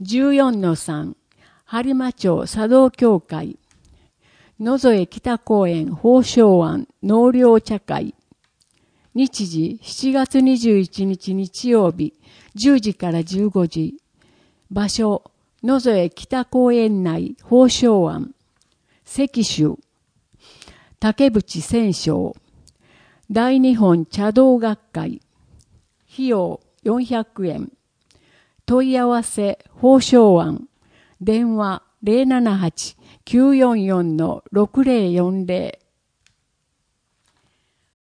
14-3、播磨町茶道協会、野添北公園宝生庵納涼茶会、日時7月21日日曜日、10時から15時、場所、野添北公園内宝生庵、石州、竹淵千章、大日本茶道学会、費用400円、問い合わせ宝生庵、電話078-944-6040